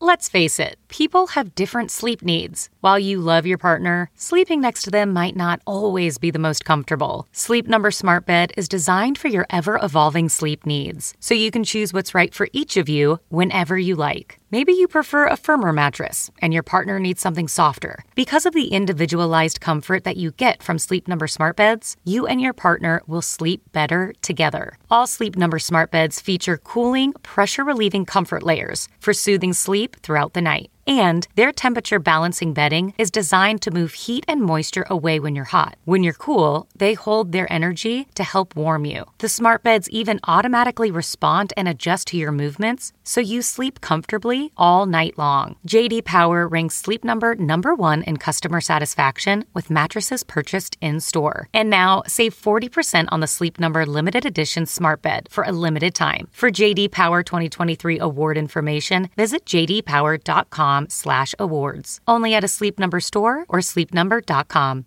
Let's face it, people have different sleep needs. While you love your partner, sleeping next to them might not always be the most comfortable. Sleep Number Smart Bed is designed for your ever-evolving sleep needs, so you can choose what's right for each of you whenever you like. Maybe you prefer a firmer mattress and your partner needs something softer. Because of the individualized comfort that you get from Sleep Number Smart Beds, you and your partner will sleep better together. All Sleep Number Smart Beds feature cooling, pressure-relieving comfort layers for soothing sleep throughout the night. And their temperature balancing bedding is designed to move heat and moisture away when you're hot. When you're cool, they hold their energy to help warm you. The smart beds even automatically respond and adjust to your movements, so you sleep comfortably all night long. J.D. Power ranks Sleep Number #1 in customer satisfaction with mattresses purchased in-store. And now, save 40% on the Sleep Number limited edition smart bed for a limited time. For J.D. Power 2023 award information, visit jdpower.com/awards. Only at a Sleep Number store or sleepnumber.com.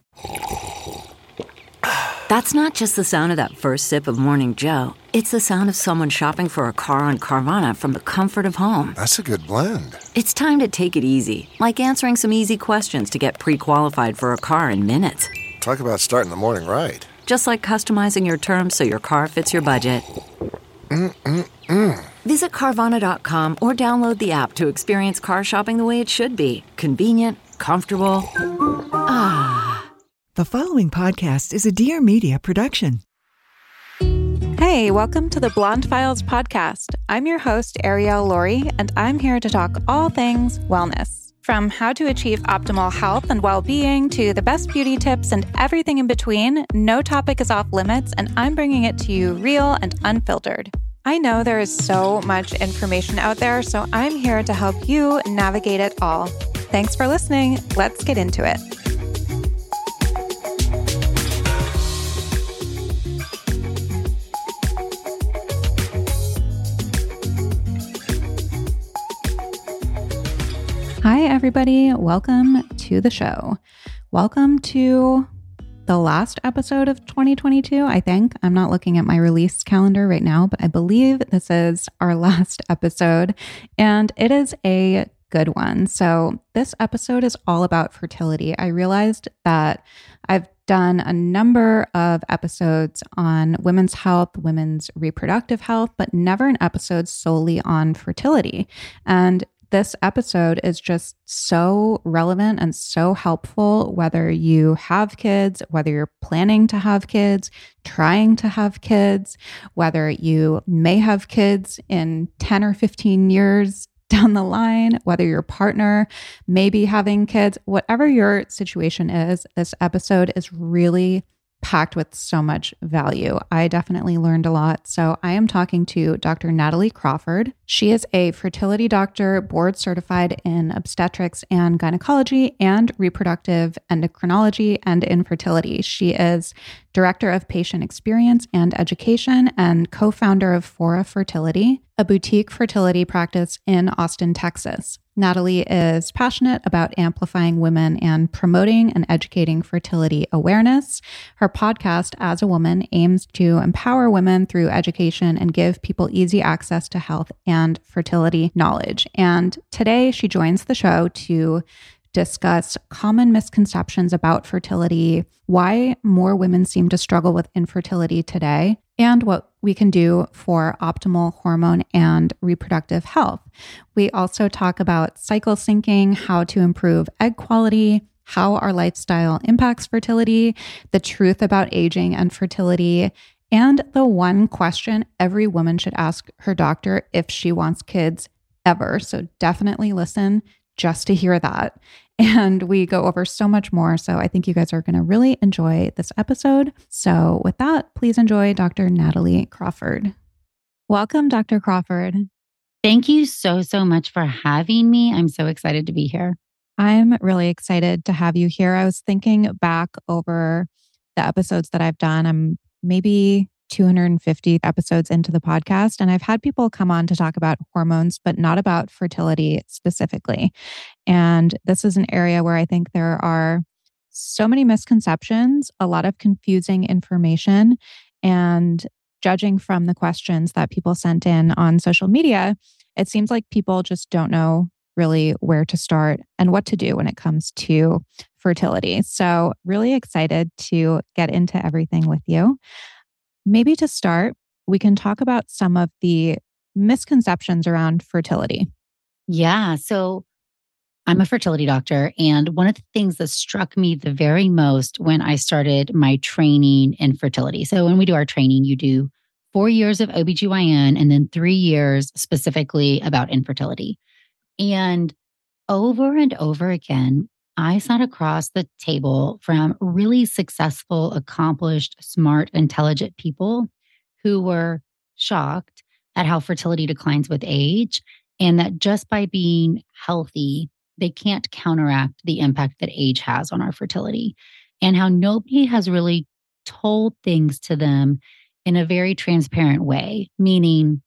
That's not just the sound of that first sip of Morning Joe. It's the sound of someone shopping for a car on Carvana from the comfort of home. That's a good blend. It's time to take it easy, like answering some easy questions to get pre-qualified for a car in minutes. Talk about starting the morning right. Just like customizing your terms so your car fits your budget. Visit Carvana.com or download the app to experience car shopping the way it should be. Convenient, comfortable. The following podcast is a Dear Media production. Hey, welcome to the Blonde Files podcast. I'm your host, Ariel Laurie, and I'm here to talk all things wellness. From how to achieve optimal health and well-being to the best beauty tips and everything in between, no topic is off limits, and I'm bringing it to you real and unfiltered. I know there is so much information out there, so I'm here to help you navigate it all. Thanks for listening. Let's get into it. Hi, everybody. Welcome to the show. Welcome to the last episode of 2022, I think. I'm not looking at my release calendar right now, but I believe this is our last episode, and it is a good one. So this episode is all about fertility. I realized that I've done a number of episodes on women's health, women's reproductive health, but never an episode solely on fertility. And this episode is just so relevant and so helpful, whether you have kids, whether you're planning to have kids, trying to have kids, whether you may have kids in 10 or 15 years down the line, whether your partner may be having kids, whatever your situation is, this episode is really packed with so much value. I definitely learned a lot. So I am talking to Dr. Natalie Crawford. She is a fertility doctor, board certified in obstetrics and gynecology and reproductive endocrinology and infertility. She is director of patient experience and education and co-founder of Fora Fertility, a boutique fertility practice in Austin, Texas. Natalie is passionate about amplifying women and promoting and educating fertility awareness. Her podcast, As a Woman, aims to empower women through education and give people easy access to health and fertility knowledge. And today she joins the show to discuss common misconceptions about fertility, why more women seem to struggle with infertility today, and what we can do for optimal hormone and reproductive health. We also talk about cycle syncing, how to improve egg quality, how our lifestyle impacts fertility, the truth about aging and fertility, and the one question every woman should ask her doctor if she wants kids ever. So definitely listen just to hear that. And we go over so much more. So I think you guys are going to really enjoy this episode. So with that, please enjoy Dr. Natalie Crawford. Welcome, Dr. Crawford. Thank you so much for having me. I'm so excited to be here. I'm really excited to have you here. I was thinking back over the episodes that I've done. I'm maybe 250 episodes into the podcast, and I've had people come on to talk about hormones, but not about fertility specifically. And this is an area where I think there are so many misconceptions, a lot of confusing information, and judging from the questions that people sent in on social media, it seems like people just don't know really where to start and what to do when it comes to fertility. So really excited to get into everything with you. Maybe to start, we can talk about some of the misconceptions around fertility. Yeah. So I'm a fertility doctor. And one of the things that struck me the very most when I started my training in fertility. So when we do our training, you do 4 years of OBGYN and then 3 years specifically about infertility. And over again, I sat across the table from really successful, accomplished, smart, intelligent people who were shocked at how fertility declines with age, and that just by being healthy, they can't counteract the impact that age has on our fertility, and how nobody has really told things to them in a very transparent way. Meaning,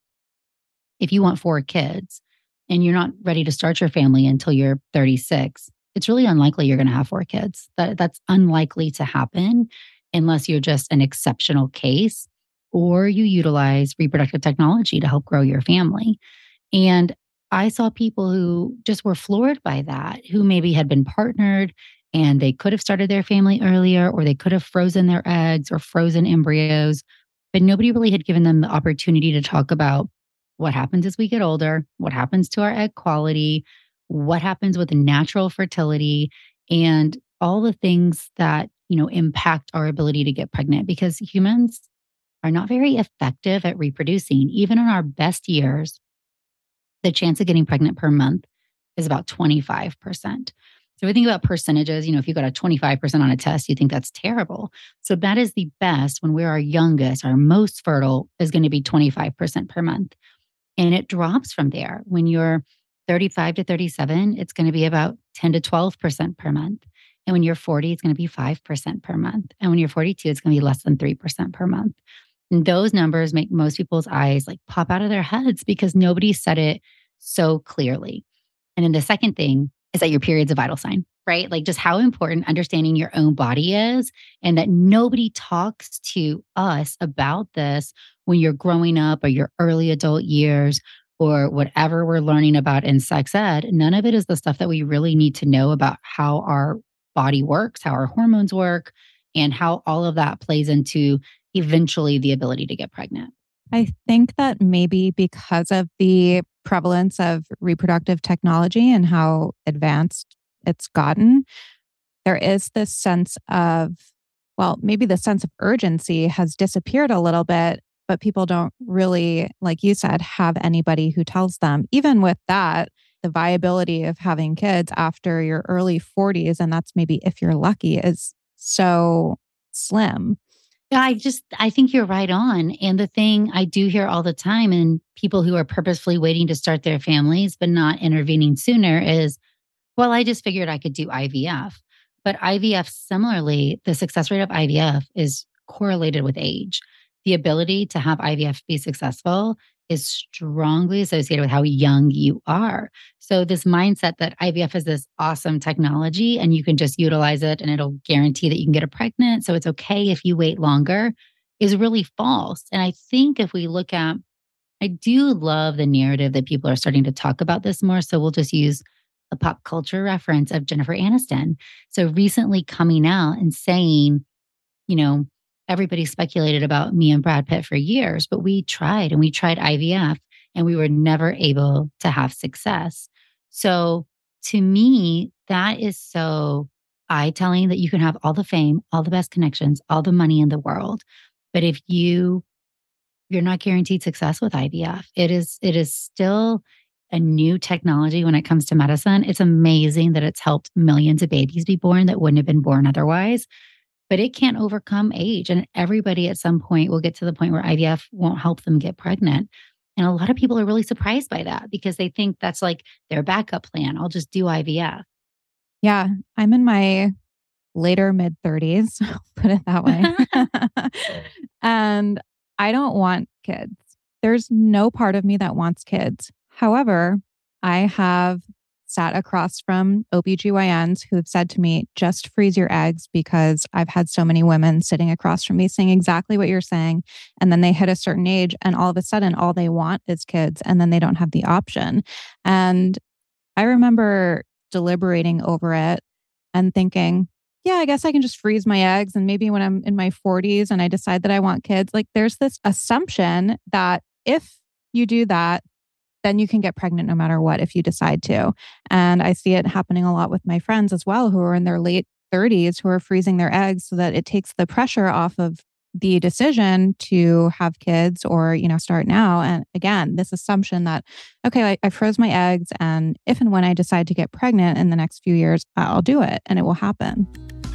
if you want 4 kids and you're not ready to start your family until you're 36, it's really unlikely you're going to have 4 kids. That's unlikely to happen unless you're just an exceptional case or you utilize reproductive technology to help grow your family. And I saw people who just were floored by that, who maybe had been partnered and they could have started their family earlier, or they could have frozen their eggs or frozen embryos, but nobody really had given them the opportunity to talk about what happens as we get older, what happens to our egg quality, what happens with natural fertility, and all the things that, impact our ability to get pregnant, because humans are not very effective at reproducing. Even in our best years, the chance of getting pregnant per month is about 25%. So we think about percentages, if you got a 25% on a test, you think that's terrible. So that is the best when we're our youngest, our most fertile is going to be 25% per month. And it drops from there. When you're 35 to 37, it's going to be about 10 to 12% per month. And when you're 40, it's going to be 5% per month. And when you're 42, it's going to be less than 3% per month. And those numbers make most people's eyes pop out of their heads because nobody said it so clearly. And then the second thing is that your period's a vital sign, right? Just how important understanding your own body is, and that nobody talks to us about this when you're growing up or your early adult years or whatever we're learning about in sex ed. None of it is the stuff that we really need to know about how our body works, how our hormones work, and how all of that plays into eventually the ability to get pregnant. I think that maybe because of the prevalence of reproductive technology and how advanced it's gotten, there is this sense of, maybe the sense of urgency has disappeared a little bit, but people don't really, like you said, have anybody who tells them. Even with that, the viability of having kids after your early 40s, and that's maybe if you're lucky, is so slim. I think you're right on. And the thing I do hear all the time, and people who are purposefully waiting to start their families but not intervening sooner, is, I just figured I could do IVF. But IVF, similarly, the success rate of IVF is correlated with age. The ability to have IVF be successful is strongly associated with how young you are. So this mindset that IVF is this awesome technology and you can just utilize it and it'll guarantee that you can get pregnant, so it's okay if you wait longer, is really false. And I think if we look at, I do love the narrative that people are starting to talk about this more. So we'll just use a pop culture reference of Jennifer Aniston. So recently coming out and saying, everybody speculated about me and Brad Pitt for years, but we tried IVF and we were never able to have success. So to me, that is so eye-telling that you can have all the fame, all the best connections, all the money in the world. But if you're not guaranteed success with IVF, it is still a new technology when it comes to medicine. It's amazing that it's helped millions of babies be born that wouldn't have been born otherwise. But it can't overcome age. And everybody at some point will get to the point where IVF won't help them get pregnant. And a lot of people are really surprised by that because they think that's their backup plan. I'll just do IVF. Yeah, I'm in my later mid-30s, I'll put it that way. And I don't want kids. There's no part of me that wants kids. However, I have sat across from OBGYNs who have said to me, just freeze your eggs, because I've had so many women sitting across from me saying exactly what you're saying. And then they hit a certain age and all of a sudden all they want is kids, and then they don't have the option. And I remember deliberating over it and thinking, yeah, I guess I can just freeze my eggs. And maybe when I'm in my 40s and I decide that I want kids, like there's this assumption that if you do that, then you can get pregnant no matter what if you decide to. And I see it happening a lot with my friends as well, who are in their late 30s, who are freezing their eggs so that it takes the pressure off of the decision to have kids or, start now. And again, this assumption that, okay, I froze my eggs, and if and when I decide to get pregnant in the next few years, I'll do it and it will happen.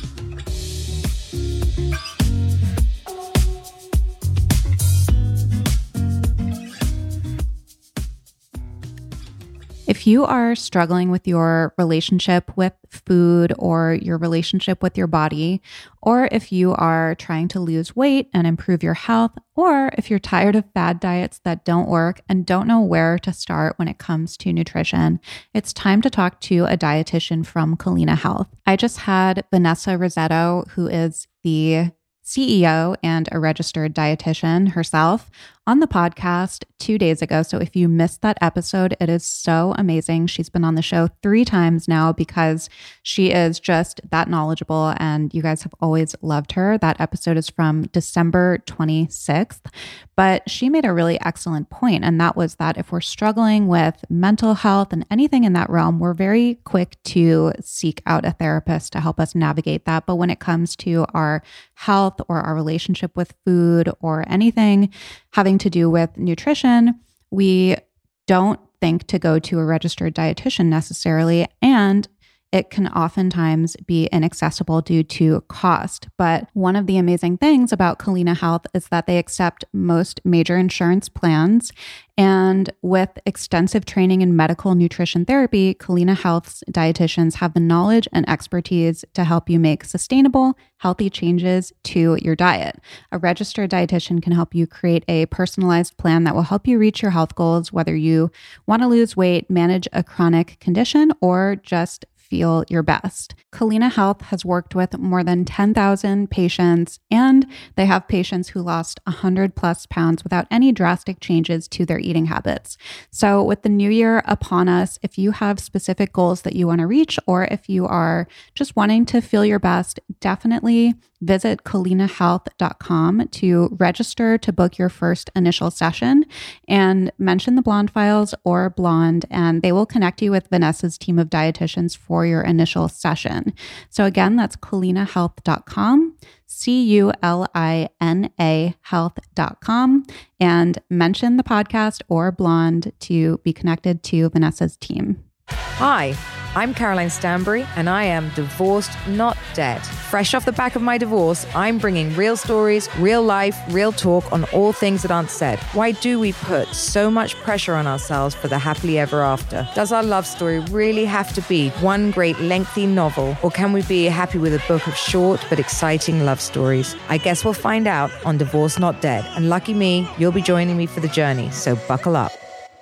If you are struggling with your relationship with food or your relationship with your body, or if you are trying to lose weight and improve your health, or if you're tired of bad diets that don't work and don't know where to start when it comes to nutrition, it's time to talk to a dietitian from Culina Health. I just had Vanessa Rossetto, who is the CEO and a registered dietitian herself, on the podcast 2 days ago. So if you missed that episode, it is so amazing. She's been on the show 3 times now because she is just that knowledgeable and you guys have always loved her. That episode is from December 26th. But she made a really excellent point, and that was that if we're struggling with mental health and anything in that realm, we're very quick to seek out a therapist to help us navigate that. But when it comes to our health or our relationship with food or anything having to do with nutrition, we don't think to go to a registered dietitian necessarily, and it can oftentimes be inaccessible due to cost. But one of the amazing things about Culina Health is that they accept most major insurance plans. And with extensive training in medical nutrition therapy, Culina Health's dietitians have the knowledge and expertise to help you make sustainable, healthy changes to your diet. A registered dietitian can help you create a personalized plan that will help you reach your health goals, whether you want to lose weight, manage a chronic condition, or just feel your best. Culina Health has worked with more than 10,000 patients, and they have patients who lost 100 plus pounds without any drastic changes to their eating habits. So with the new year upon us, if you have specific goals that you want to reach, or if you are just wanting to feel your best, definitely visit culinahealth.com to register to book your first initial session and mention the Blonde Files or Blonde, and they will connect you with Vanessa's team of dietitians for your initial session. So again, that's culinahealth.com, CULINA health.com, and mention the podcast or Blonde to be connected to Vanessa's team. Hi, I'm Caroline Stanbury, and I am divorced, not dead. Fresh off the back of my divorce, I'm bringing real stories, real life, real talk on all things that aren't said. Why do we put so much pressure on ourselves for the happily ever after? Does our love story really have to be one great lengthy novel, or can we be happy with a book of short but exciting love stories? I guess we'll find out on Divorced Not Dead, and lucky me, you'll be joining me for the journey, so buckle up.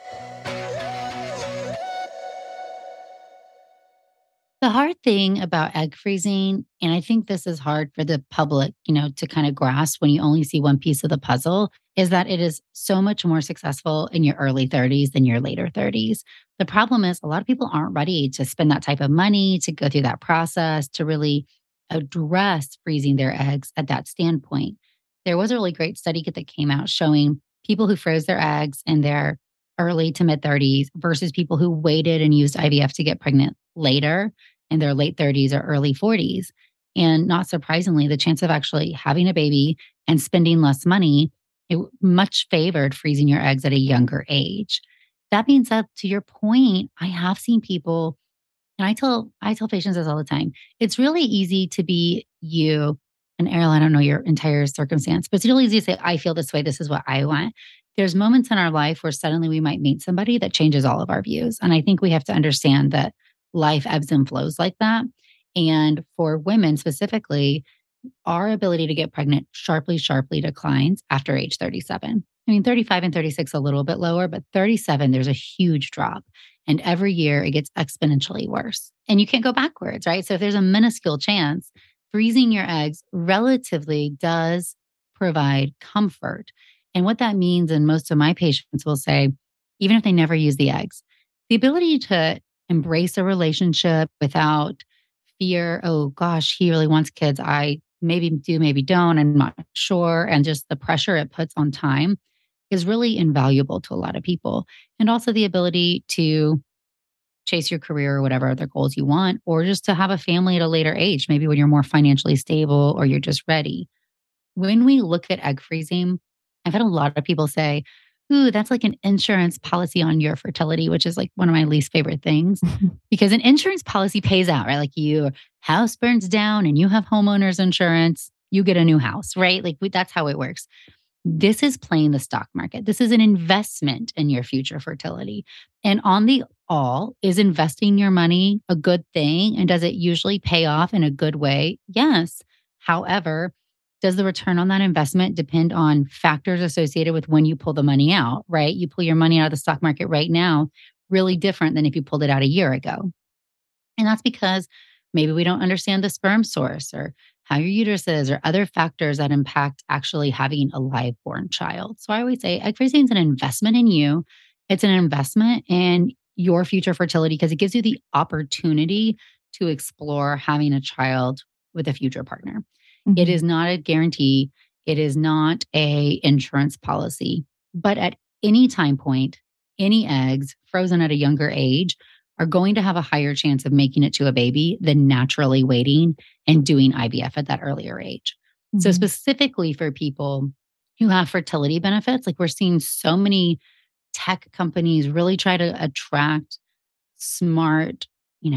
The hard thing about egg freezing, and I think this is hard for the public, to kind of grasp when you only see one piece of the puzzle, is that it is so much more successful in your early 30s than your later 30s. The problem is a lot of people aren't ready to spend that type of money, to go through that process, to really address freezing their eggs at that standpoint. There was a really great study that came out showing people who froze their eggs in their early to mid 30s versus people who waited and used IVF to get pregnant later in their late 30s or early 40s. And not surprisingly, the chance of actually having a baby and spending less money, it much favored freezing your eggs at a younger age. That being said, to your point, I have seen people, and I tell patients this all the time, it's really easy to be you. And Errol, I don't know your entire circumstance, but it's really easy to say, I feel this way, this is what I want. There's moments in our life where suddenly we might meet somebody that changes all of our views. And I think we have to understand that life ebbs and flows like that. And for women specifically, our ability to get pregnant sharply declines after age 37. I mean, 35 and 36 a little bit lower, but 37, there's a huge drop. And every year it gets exponentially worse. And you can't go backwards, right? So if there's a minuscule chance, freezing your eggs relatively does provide comfort. And what that means, and most of my patients will say, even if they never use the eggs, the ability to embrace a relationship without fear. Oh gosh, he really wants kids. I maybe do, maybe don't. I'm not sure. And just the pressure it puts on time is really invaluable to a lot of people. And also the ability to chase your career or whatever other goals you want, or just to have a family at a later age, maybe when you're more financially stable or you're just ready. When we look at egg freezing, I've had a lot of people say, ooh, that's like an insurance policy on your fertility, which is like one of my least favorite things because an insurance policy pays out, right? Like your house burns down and you have homeowners insurance, you get a new house, right? Like that's how it works. This is playing the stock market. This is an investment in your future fertility. And on the all, is investing your money a good thing? And does it usually pay off in a good way? Yes. However, does the return on that investment depend on factors associated with when you pull the money out, right? You pull your money out of the stock market right now, really different than if you pulled it out a year ago. And that's because maybe we don't understand the sperm source or how your uterus is or other factors that impact actually having a live born child. So I always say egg freezing is an investment in you. It's an investment in your future fertility because it gives you the opportunity to explore having a child with a future partner. Mm-hmm. It is not a guarantee. It is not a insurance policy. But at any time point, any eggs frozen at a younger age are going to have a higher chance of making it to a baby than naturally waiting and doing IVF at that earlier age. Mm-hmm. So specifically for people who have fertility benefits, like we're seeing so many tech companies really try to attract smart,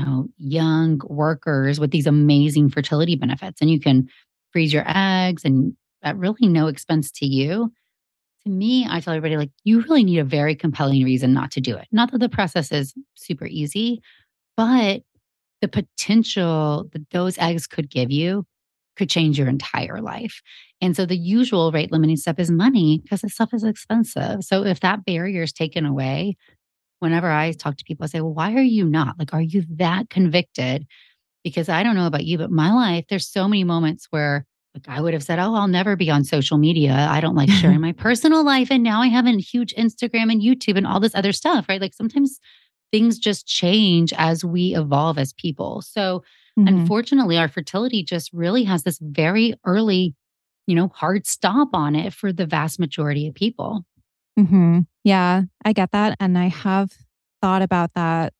young workers with these amazing fertility benefits. And you can freeze your eggs and at really no expense to you. To me, I tell everybody, like, you really need a very compelling reason not to do it. Not that the process is super easy, but the potential that those eggs could give you could change your entire life. And so the usual rate limiting step is money because this stuff is expensive. So if that barrier is taken away, whenever I talk to people, I say, well, why are you not? Like, are you that convicted? Because I don't know about you, but my life, there's so many moments where like I would have said, oh, I'll never be on social media. I don't like sharing my personal life. And now I have a huge Instagram and YouTube and all this other stuff, right? Like sometimes things just change as we evolve as people. So unfortunately, our fertility just really has this very early, hard stop on it for the vast majority of people. Mm-hmm. Yeah, I get that. And I have thought about that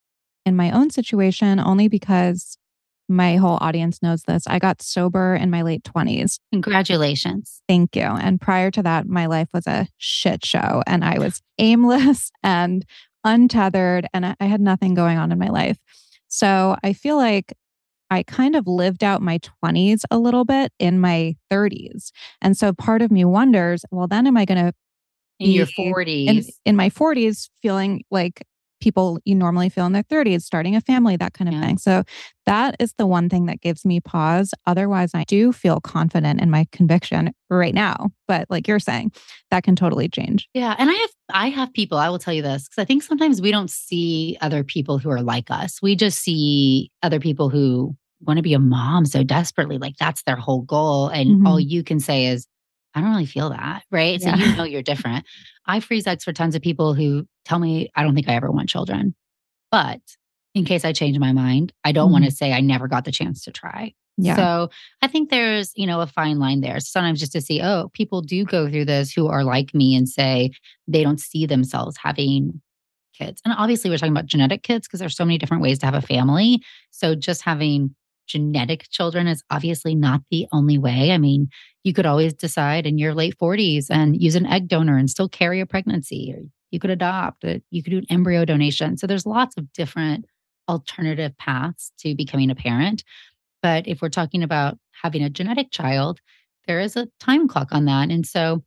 in my own situation only because my whole audience knows this. I got sober in my late 20s. Congratulations. Thank you. And prior to that, my life was a shit show and I was aimless and untethered and I had nothing going on in my life. So I feel like I kind of lived out my 20s a little bit in my 30s. And so part of me wonders, well, then am I going to in your 40s? In my 40s, feeling like people you normally feel in their 30s, starting a family, that kind of thing. So that is the one thing that gives me pause. Otherwise, I do feel confident in my conviction right now. But like you're saying, that can totally change. Yeah. And I have people, I will tell you this, because I think sometimes we don't see other people who are like us. We just see other people who want to be a mom so desperately, like that's their whole goal. And all you can say is, I don't really feel that, right? So you're different. I freeze eggs for tons of people who tell me, I don't think I ever want children. But in case I change my mind, I don't want to say I never got the chance to try. Yeah. So I think there's, a fine line there. Sometimes just to see, oh, people do go through this who are like me and say they don't see themselves having kids. And obviously we're talking about genetic kids because there's so many different ways to have a family. So just having genetic children is obviously not the only way. I mean, you could always decide in your late 40s and use an egg donor and still carry a pregnancy, or you could adopt, you could do an embryo donation. So there's lots of different alternative paths to becoming a parent. But if we're talking about having a genetic child, there is a time clock on that. And so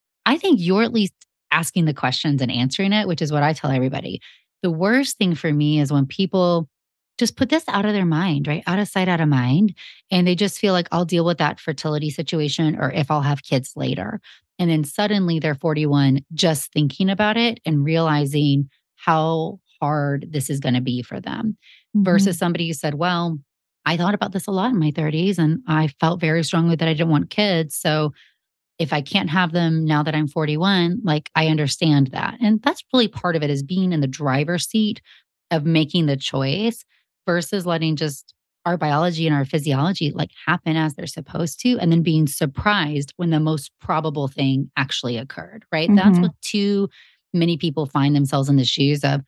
I think you're at least asking the questions and answering it, which is what I tell everybody. The worst thing for me is when people just put this out of their mind, right? Out of sight, out of mind. And they just feel like I'll deal with that fertility situation or if I'll have kids later. And then suddenly they're 41 just thinking about it and realizing how hard this is going to be for them versus somebody who said, well, I thought about this a lot in my 30s and I felt very strongly that I didn't want kids. So if I can't have them now that I'm 41, like I understand that. And that's really part of it is being in the driver's seat of making the choice versus letting just our biology and our physiology like happen as they're supposed to, and then being surprised when the most probable thing actually occurred, right? That's what too many people find themselves in the shoes of.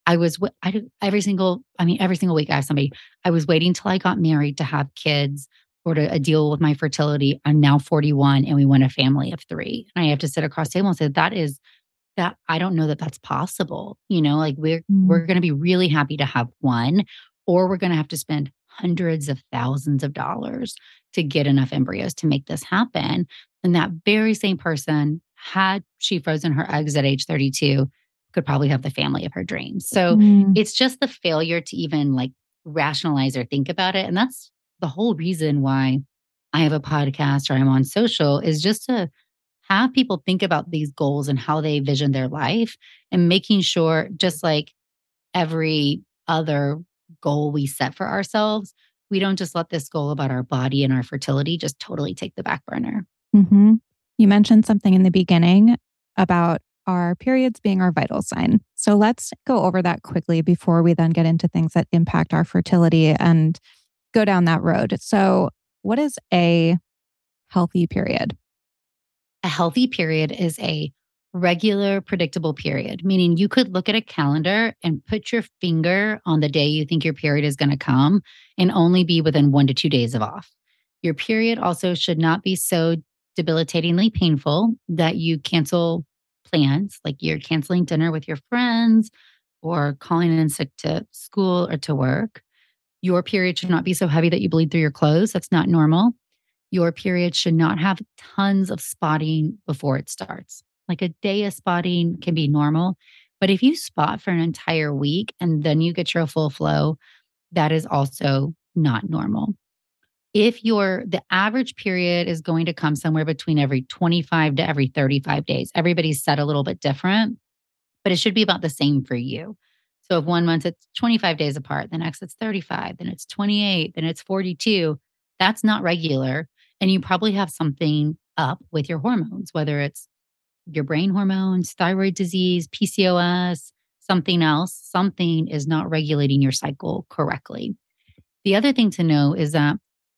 Every single week I have somebody, I was waiting till I got married to have kids or to deal with my fertility. I'm now 41 and we want a family of 3. And I have to sit across the table and say, that I don't know that that's possible. Like we're going to be really happy to have one, or we're going to have to spend hundreds of thousands of dollars to get enough embryos to make this happen. And that very same person, had she frozen her eggs at age 32, could probably have the family of her dreams. So it's just the failure to even like rationalize or think about it. And that's the whole reason why I have a podcast or I'm on social, is just to have people think about these goals and how they vision their life, and making sure, just like every other goal we set for ourselves, we don't just let this goal about our body and our fertility just totally take the back burner. You mentioned something in the beginning about our periods being our vital sign. So let's go over that quickly before we then get into things that impact our fertility and go down that road. So what is a healthy period? A healthy period is a regular, predictable period, meaning you could look at a calendar and put your finger on the day you think your period is going to come and only be within 1 to 2 days of off. Your period also should not be so debilitatingly painful that you cancel plans, like you're canceling dinner with your friends or calling in sick to school or to work. Your period should not be so heavy that you bleed through your clothes. That's not normal. Your period should not have tons of spotting before it starts. Like a day of spotting can be normal, but if you spot for an entire week and then you get your full flow, that is also not normal. If the average period is going to come somewhere between every 25 to every 35 days, everybody's set a little bit different, but it should be about the same for you. So if 1 month it's 25 days apart, the next it's 35, then it's 28, then it's 42, that's not regular. And you probably have something up with your hormones, whether it's your brain hormones, thyroid disease, PCOS, something else, something is not regulating your cycle correctly. The other thing to know is that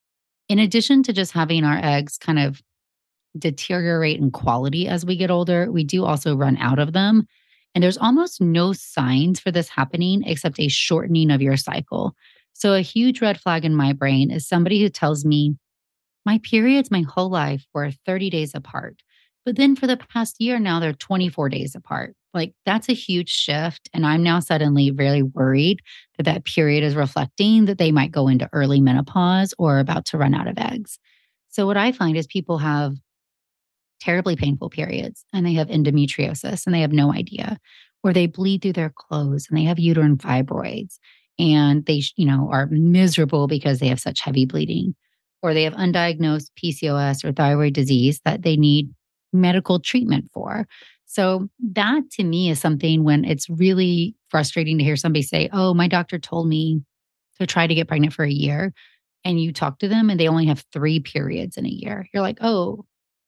in addition to just having our eggs kind of deteriorate in quality as we get older, we do also run out of them. And there's almost no signs for this happening except a shortening of your cycle. So a huge red flag in my brain is somebody who tells me, my periods my whole life were 30 days apart, but then for the past year now they're 24 days apart. Like that's a huge shift. And I'm now suddenly really worried that period is reflecting that they might go into early menopause or about to run out of eggs. So what I find is people have terribly painful periods and they have endometriosis and they have no idea, or they bleed through their clothes and they have uterine fibroids and they, are miserable because they have such heavy bleeding, or they have undiagnosed PCOS or thyroid disease that they need medical treatment for. So that to me is something when it's really frustrating to hear somebody say, oh, my doctor told me to try to get pregnant for a year. And you talk to them and they only have 3 periods in a year. You're like, oh,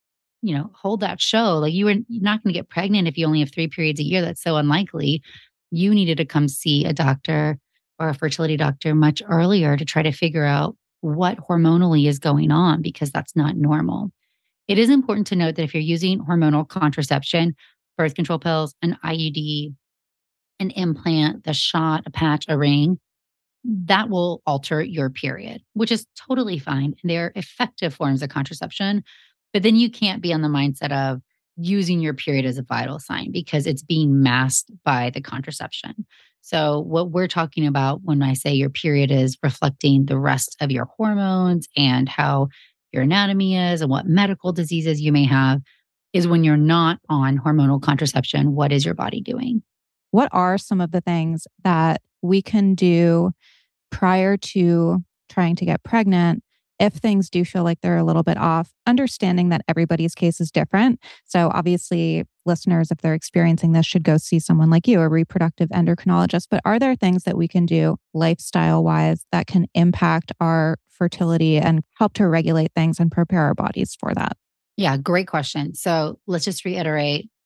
hold that show. Like you're not going to get pregnant if you only have 3 periods a year. That's so unlikely. You needed to come see a doctor or a fertility doctor much earlier to try to figure out what hormonally is going on, because that's not normal. It is important to note that if you're using hormonal contraception, birth control pills, an IUD, an implant, the shot, a patch, a ring, that will alter your period, which is totally fine. And they're effective forms of contraception. But then you can't be on the mindset of using your period as a vital sign because it's being masked by the contraception. So what we're talking about when I say your period is reflecting the rest of your hormones and how your anatomy is and what medical diseases you may have is when you're not on hormonal contraception, what is your body doing? What are some of the things that we can do prior to trying to get pregnant if things do feel like they're a little bit off, understanding that everybody's case is different? So obviously, listeners, if they're experiencing this, should go see someone like you, a reproductive endocrinologist. But are there things that we can do lifestyle-wise that can impact our fertility and help to regulate things and prepare our bodies for that? Yeah, great question. So let's just reiterate.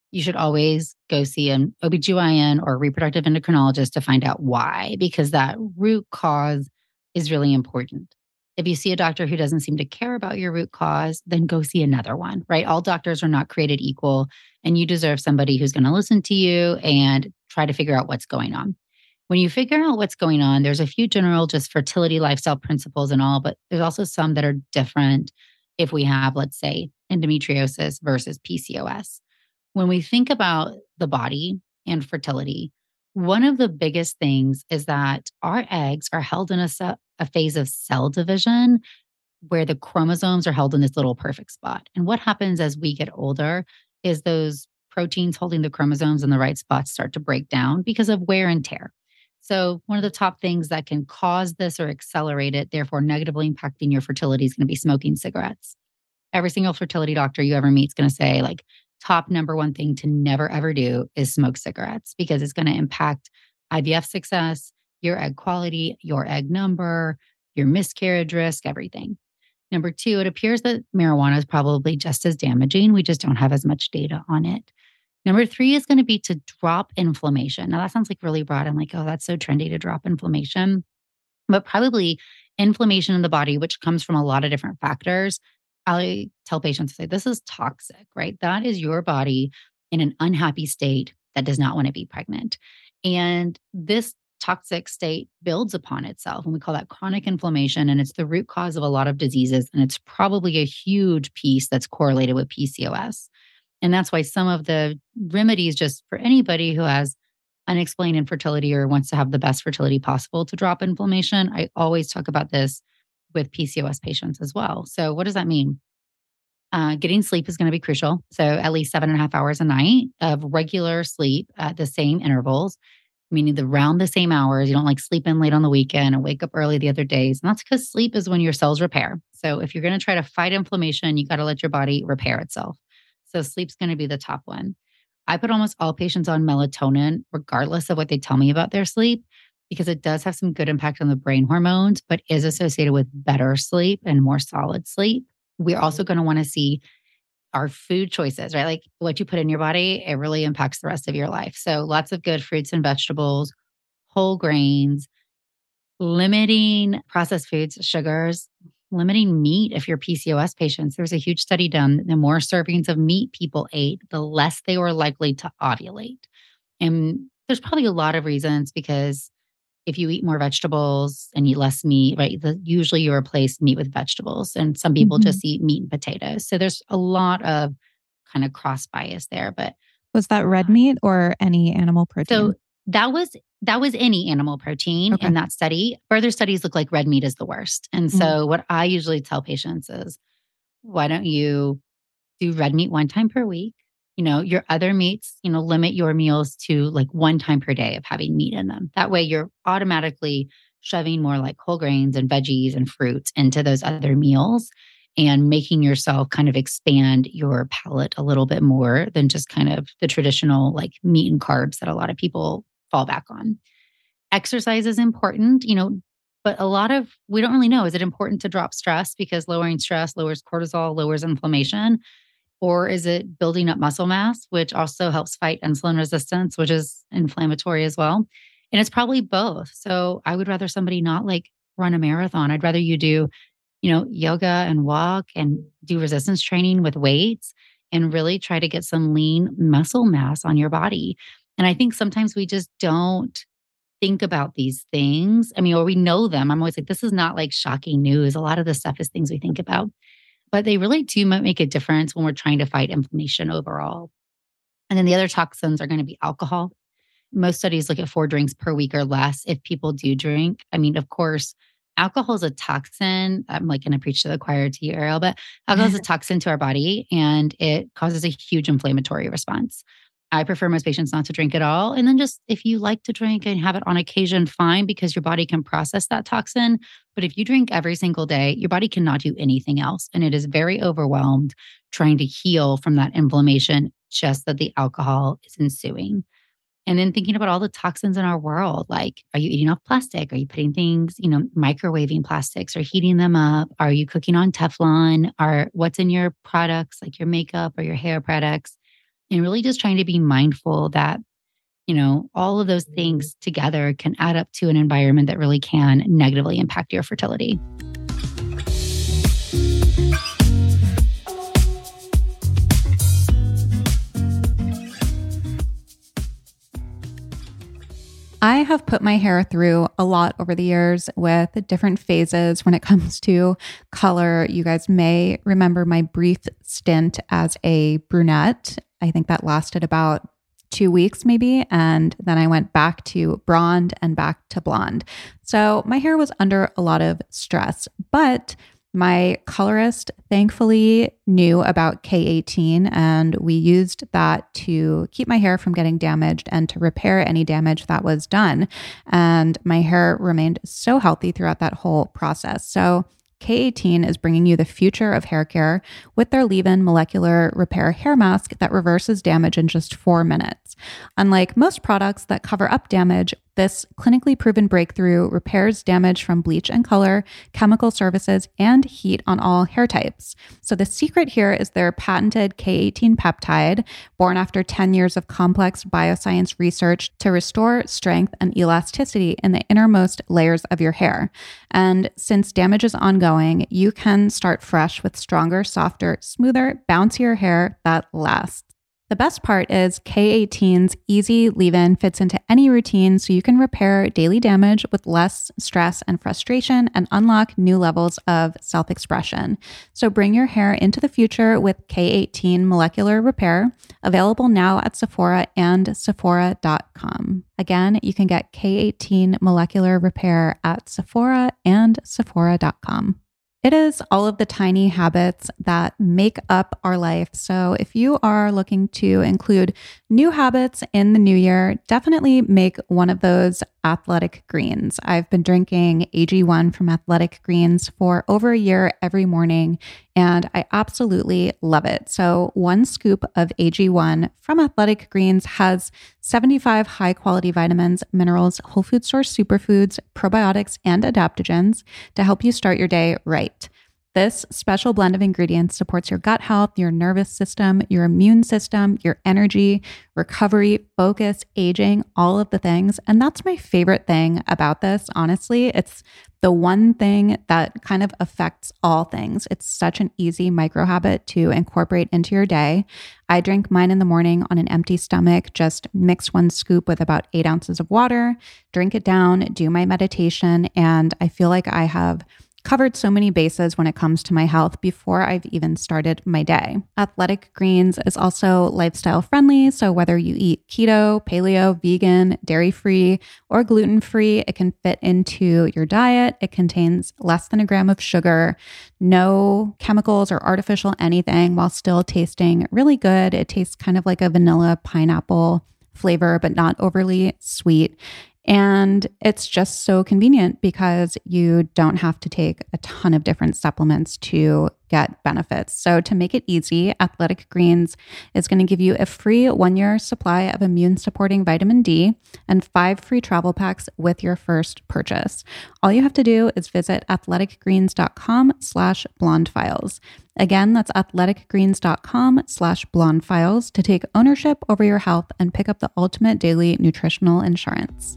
you should always go see an OBGYN or a reproductive endocrinologist to find out why, because that root cause is really important. If you see a doctor who doesn't seem to care about your root cause, then go see another one, right? All doctors are not created equal, and you deserve somebody who's going to listen to you and try to figure out what's going on. When you figure out what's going on, there's a few general just fertility lifestyle principles and all, but there's also some that are different if we have, let's say, endometriosis versus PCOS. When we think about the body and fertility, one of the biggest things is that our eggs are held in a phase of cell division where the chromosomes are held in this little perfect spot. And what happens as we get older is those proteins holding the chromosomes in the right spots start to break down because of wear and tear. So one of the top things that can cause this or accelerate it, therefore negatively impacting your fertility, is going to be smoking cigarettes. Every single fertility doctor you ever meet is going to say, like, top number one thing to never, ever do is smoke cigarettes, because it's going to impact IVF success, your egg quality, your egg number, your miscarriage risk, everything. Number two, it appears that marijuana is probably just as damaging. We just don't have as much data on it. Number three is going to be to drop inflammation. Now, that sounds like really broad. I'm like, oh, that's so trendy to drop inflammation. But probably inflammation in the body, which comes from a lot of different factors. I tell patients, say, this is toxic, right? That is your body in an unhappy state that does not want to be pregnant. And this toxic state builds upon itself, and we call that chronic inflammation. And it's the root cause of a lot of diseases. And it's probably a huge piece that's correlated with PCOS. And that's why some of the remedies, just for anybody who has unexplained infertility or wants to have the best fertility possible to drop inflammation, I always talk about this with PCOS patients as well. So what does that mean? Getting sleep is going to be crucial. So at least 7.5 hours a night of regular sleep at the same intervals, meaning around the same hours. You don't like sleep in late on the weekend and wake up early the other days. And that's because sleep is when your cells repair. So if you're going to try to fight inflammation, you got to let your body repair itself. So sleep's going to be the top one. I put almost all patients on melatonin, regardless of what they tell me about their sleep, because it does have some good impact on the brain hormones, but is associated with better sleep and more solid sleep. We're also going to want to see our food choices, right? Like what you put in your body, it really impacts the rest of your life. So lots of good fruits and vegetables, whole grains, limiting processed foods, sugars, limiting meat. If you're PCOS patients, there was a huge study done. The more servings of meat people ate, the less they were likely to ovulate. And there's probably a lot of reasons, because if you eat more vegetables and eat less meat, right, usually you replace meat with vegetables. And some people just eat meat and potatoes. So there's a lot of kind of cross bias there. But was that red meat or any animal protein? So that was any animal protein in that study. Further studies look like red meat is the worst. And so what I usually tell patients is, why don't you do red meat one time per week? You know, your other meats, you know, limit your meals to like one time per day of having meat in them. That way you're automatically shoving more like whole grains and veggies and fruits into those other meals and making yourself kind of expand your palate a little bit more than just kind of the traditional like meat and carbs that a lot of people fall back on. Exercise is important, you know, but we don't really know. Is it important to drop stress because lowering stress lowers cortisol, lowers inflammation? Or is it building up muscle mass, which also helps fight insulin resistance, which is inflammatory as well? And it's probably both. So I would rather somebody not like run a marathon. I'd rather you do, you know, yoga and walk and do resistance training with weights and really try to get some lean muscle mass on your body. And I think sometimes we just don't think about these things. I mean, or we know them. I'm always like, this is not like shocking news. A lot of this stuff is things we think about. But they really do make a difference when we're trying to fight inflammation overall. And then the other toxins are going to be alcohol. Most studies look at 4 drinks per week or less if people do drink. I mean, of course, alcohol is a toxin. I'm like going to preach to the choir to you, Ariel, but alcohol is a toxin to our body and it causes a huge inflammatory response. I prefer most patients not to drink at all. And then just if you like to drink and have it on occasion, fine, because your body can process that toxin. But if you drink every single day, your body cannot do anything else. And it is very overwhelmed trying to heal from that inflammation, just that the alcohol is ensuing. And then thinking about all the toxins in our world, like, are you eating off plastic? Are you putting things, you know, microwaving plastics or heating them up? Are you cooking on Teflon? What's in your products, like your makeup or your hair products? and really just trying to be mindful that, all of those things together can add up to an environment that really can negatively impact your fertility. I have put my hair through a lot over the years with different phases when it comes to color. You guys may remember my brief stint as a brunette. I think that lasted about 2 weeks maybe. And then I went back to blonde and back to blonde. So my hair was under a lot of stress, but my colorist thankfully knew about K18, and we used that to keep my hair from getting damaged and to repair any damage that was done. And my hair remained so healthy throughout that whole process. So K18 is bringing you the future of hair care with their leave-in molecular repair hair mask that reverses damage in just 4 minutes. Unlike most products that cover up damage, this clinically proven breakthrough repairs damage from bleach and color, chemical services, and heat on all hair types. So the secret here is their patented K18 peptide, born after 10 years of complex bioscience research to restore strength and elasticity in the innermost layers of your hair. And since damage is ongoing, you can start fresh with stronger, softer, smoother, bouncier hair that lasts. The best part is K18's easy leave-in fits into any routine, so you can repair daily damage with less stress and frustration and unlock new levels of self-expression. So bring your hair into the future with K18 Molecular Repair, available now at Sephora and Sephora.com. Again, you can get K18 Molecular Repair at Sephora and Sephora.com. It is all of the tiny habits that make up our life. So if you are looking to include new habits in the new year, definitely make one of those Athletic Greens. I've been drinking AG1 from Athletic Greens for over a year every morning, and I absolutely love it. So 1 scoop of AG1 from Athletic Greens has 75 high-quality vitamins, minerals, whole food source superfoods, probiotics, and adaptogens to help you start your day right. This special blend of ingredients supports your gut health, your nervous system, your immune system, your energy, recovery, focus, aging, all of the things. And that's my favorite thing about this. Honestly, it's the one thing that kind of affects all things. It's such an easy micro habit to incorporate into your day. I drink mine in the morning on an empty stomach, just mix 1 scoop with about 8 ounces of water, drink it down, do my meditation, and I feel like I have covered so many bases when it comes to my health before I've even started my day. Athletic Greens is also lifestyle friendly, so whether you eat keto, paleo, vegan, dairy-free, or gluten-free, it can fit into your diet. It contains less than a gram of sugar, no chemicals or artificial anything, while still tasting really good. It tastes kind of like a vanilla pineapple flavor, but not overly sweet. And it's just so convenient because you don't have to take a ton of different supplements to get benefits. So to make it easy, Athletic Greens is going to give you a free 1-year supply of immune supporting vitamin D and 5 free travel packs with your first purchase. All you have to do is visit athleticgreens.com/blondefiles. Again, that's athleticgreens.com/blondefiles to take ownership over your health and pick up the ultimate daily nutritional insurance.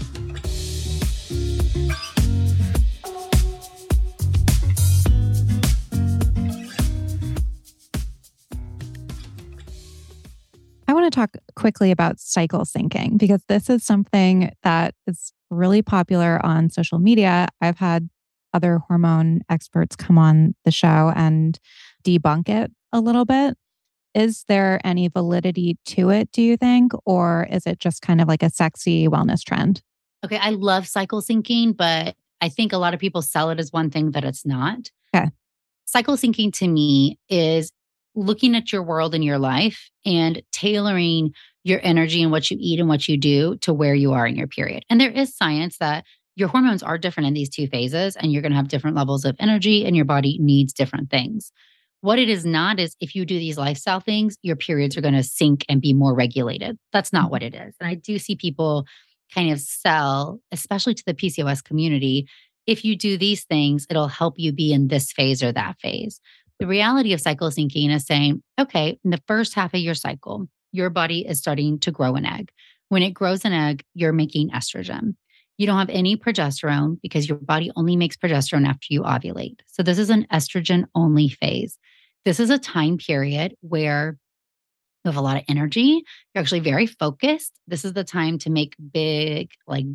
I want to talk quickly about cycle syncing because this is something that is really popular on social media. I've had other hormone experts come on the show and debunk it a little bit. Is there any validity to it, do you think? Or is it just kind of like a sexy wellness trend? Okay, I love cycle syncing, but I think a lot of people sell it as one thing that it's not. Okay. Cycle syncing to me is looking at your world and your life and tailoring your energy and what you eat and what you do to where you are in your period. And there is science that your hormones are different in these 2 phases, and you're going to have different levels of energy and your body needs different things. What it is not is if you do these lifestyle things, your periods are going to sync and be more regulated. That's not what it is. And I do see people kind of sell, especially to the PCOS community, if you do these things, it'll help you be in this phase or that phase. The reality of cycle syncing is saying, okay, in the first half of your cycle, your body is starting to grow an egg. When it grows an egg, you're making estrogen. You don't have any progesterone because your body only makes progesterone after you ovulate. So this is an estrogen only phase. This is a time period where you have a lot of energy. You're actually very focused. This is the time to make big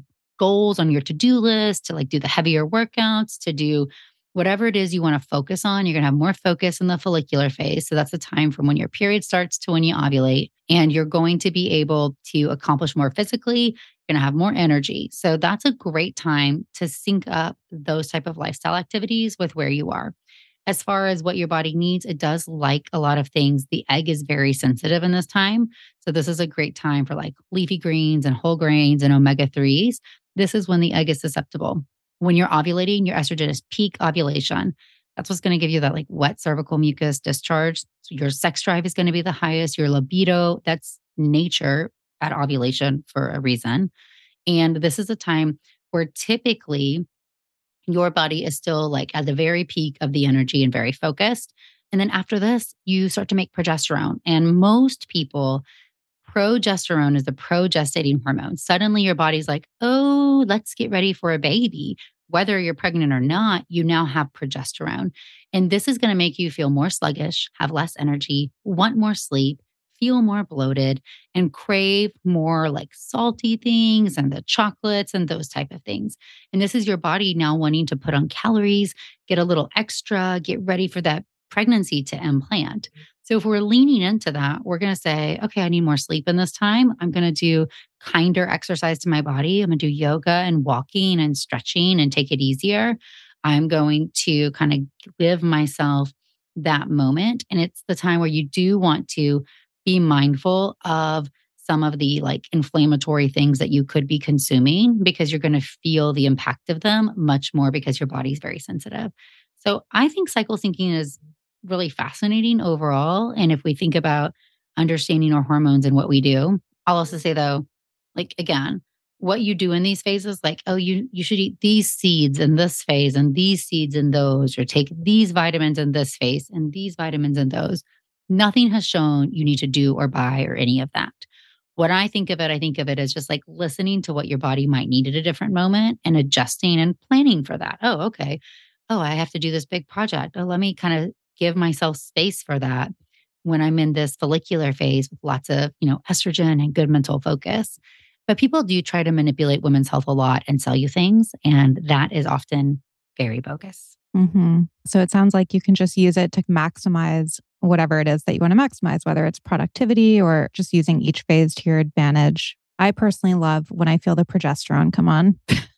goals on your to-do list, to do the heavier workouts, to do whatever it is you want to focus on. You're going to have more focus in the follicular phase. So that's the time from when your period starts to when you ovulate. And you're going to be able to accomplish more physically. You're going to have more energy. So that's a great time to sync up those type of lifestyle activities with where you are. As far as what your body needs, it does like a lot of things. The egg is very sensitive in this time. So this is a great time for leafy greens and whole grains and omega-3s. This is when the egg is susceptible. When you're ovulating, your estrogen is peak ovulation. That's what's going to give you that wet cervical mucus discharge. So your sex drive is going to be the highest, your libido, that's nature at ovulation for a reason. And this is a time where typically your body is still at the very peak of the energy and very focused. And then after this, you start to make progesterone. And most people, progesterone is the progestating hormone. Suddenly your body's oh, let's get ready for a baby. Whether you're pregnant or not, you now have progesterone. And this is going to make you feel more sluggish, have less energy, want more sleep, feel more bloated, and crave more salty things and the chocolates and those type of things. And this is your body now wanting to put on calories, get a little extra, get ready for that pregnancy to implant. So if we're leaning into that, we're going to say, okay, I need more sleep in this time. I'm going to do kinder exercise to my body. I'm going to do yoga and walking and stretching and take it easier. I'm going to kind of give myself that moment. And it's the time where you do want to be mindful of some of the inflammatory things that you could be consuming, because you're going to feel the impact of them much more because your body's very sensitive. So I think cycle syncing is really fascinating overall. And if we think about understanding our hormones and what we do, I'll also say though, again, what you do in these phases, you should eat these seeds in this phase and these seeds in those, or take these vitamins in this phase and these vitamins in those. Nothing has shown you need to do or buy or any of that. What I think of it as just listening to what your body might need at a different moment and adjusting and planning for that. Oh, okay. Oh, I have to do this big project. Oh, let me kind of give myself space for that when I'm in this follicular phase with lots of, estrogen and good mental focus. But people do try to manipulate women's health a lot and sell you things. And that is often very bogus. Mm-hmm. So it sounds like you can just use it to maximize whatever it is that you want to maximize, whether it's productivity or just using each phase to your advantage. I personally love when I feel the progesterone come on.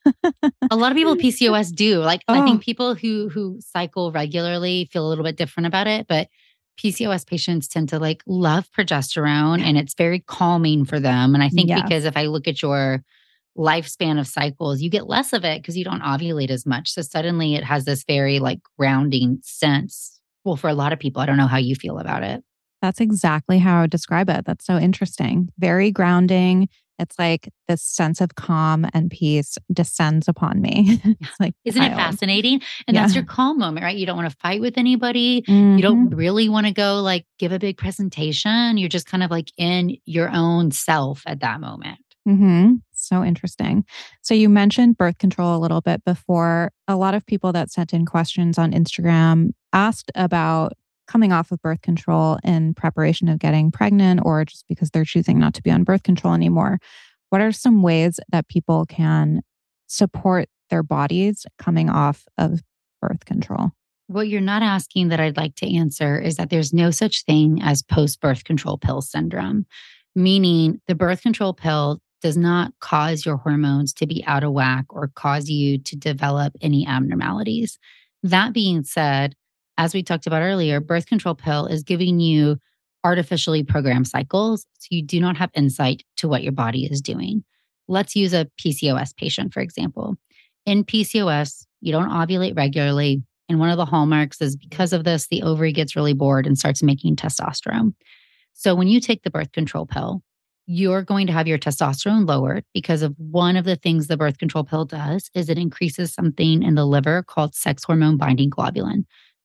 A lot of people with PCOS do. I think people who cycle regularly feel a little bit different about it, but PCOS patients tend to love progesterone and it's very calming for them. And I think because if I look at your lifespan of cycles, you get less of it because you don't ovulate as much. So suddenly it has this very grounding sense. Well, for a lot of people, I don't know how you feel about it. That's exactly how I would describe it. That's so interesting. Very grounding. It's this sense of calm and peace descends upon me. It's Isn't it fascinating? And that's your calm moment, right? You don't want to fight with anybody. Mm-hmm. You don't really want to go give a big presentation. You're just kind of in your own self at that moment. Mm-hmm. So interesting. So you mentioned birth control a little bit before. A lot of people that sent in questions on Instagram asked about coming off of birth control in preparation of getting pregnant, or just because they're choosing not to be on birth control anymore. What are some ways that people can support their bodies coming off of birth control? What you're not asking that I'd like to answer is that there's no such thing as post-birth control pill syndrome, meaning the birth control pill does not cause your hormones to be out of whack or cause you to develop any abnormalities. That being said, as we talked about earlier, birth control pill is giving you artificially programmed cycles, so you do not have insight to what your body is doing. Let's use a PCOS patient, for example. In PCOS, you don't ovulate regularly. And one of the hallmarks is because of this, the ovary gets really bored and starts making testosterone. So when you take the birth control pill, you're going to have your testosterone lowered because of one of the things the birth control pill does is it increases something in the liver called sex hormone binding globulin.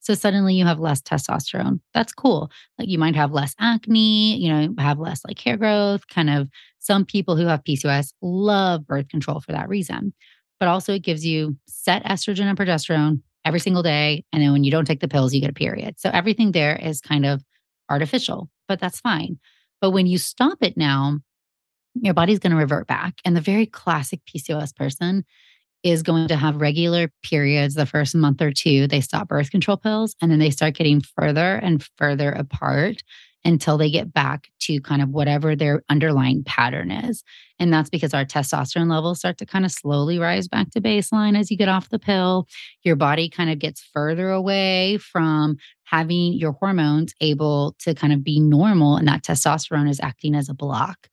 So suddenly you have less testosterone. That's cool. Like you might have less acne, have less like hair growth. Kind of some people who have PCOS love birth control for that reason. But also it gives you set estrogen and progesterone every single day. And then when you don't take the pills, you get a period. So everything there is kind of artificial, but that's fine. But when you stop it now, your body's going to revert back. And the very classic PCOS person is going to have regular periods the first month or two. They stop birth control pills and then they start getting further and further apart until they get back to kind of whatever their underlying pattern is. And that's because our testosterone levels start to kind of slowly rise back to baseline as you get off the pill. Your body kind of gets further away from having your hormones able to kind of be normal, and that testosterone is acting as a block.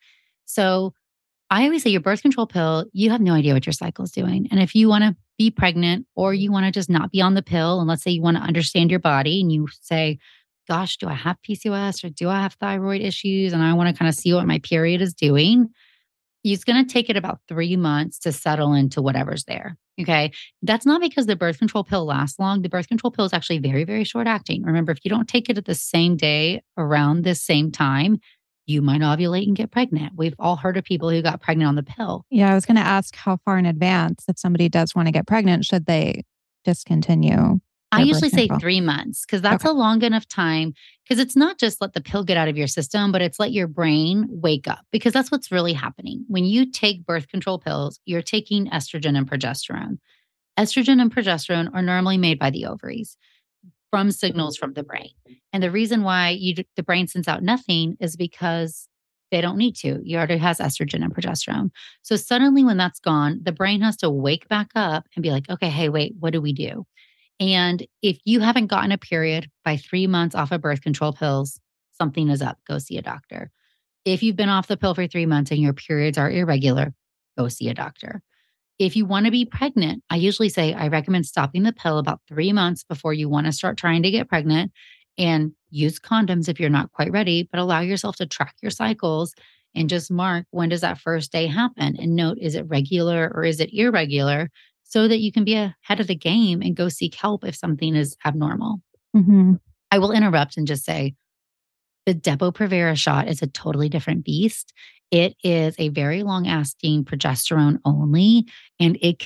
So I always say your birth control pill, you have no idea what your cycle is doing. And if you want to be pregnant or you want to just not be on the pill, and let's say you want to understand your body and you say, gosh, do I have PCOS or do I have thyroid issues? And I want to kind of see what my period is doing. It's going to take it about 3 months to settle into whatever's there. Okay. That's not because the birth control pill lasts long. The birth control pill is actually very, very short acting. Remember, if you don't take it at the same day around the same time, you might ovulate and get pregnant. We've all heard of people who got pregnant on the pill. Yeah, I was going to ask how far in advance, if somebody does want to get pregnant, should they discontinue? I usually say 3 months because that's a long enough time, because it's not just let the pill get out of your system, but it's let your brain wake up, because that's what's really happening. When you take birth control pills, you're taking estrogen and progesterone. Estrogen and progesterone are normally made by the ovaries from signals from the brain. And the reason why the brain sends out nothing is because they don't need to. You already has estrogen and progesterone. So suddenly when that's gone, the brain has to wake back up and be like, okay, hey, wait, what do we do? And if you haven't gotten a period by 3 months off of birth control pills, something is up. Go see a doctor. If you've been off the pill for 3 months and your periods are irregular, go see a doctor. If you want to be pregnant, I usually say I recommend stopping the pill about 3 months before you want to start trying to get pregnant, and use condoms if you're not quite ready, but allow yourself to track your cycles and just mark when does that first day happen, and note, is it regular or is it irregular, so that you can be ahead of the game and go seek help if something is abnormal. Mm-hmm. I will interrupt and just say the Depo-Provera shot is a totally different beast. It is a very long-acting progesterone only, and it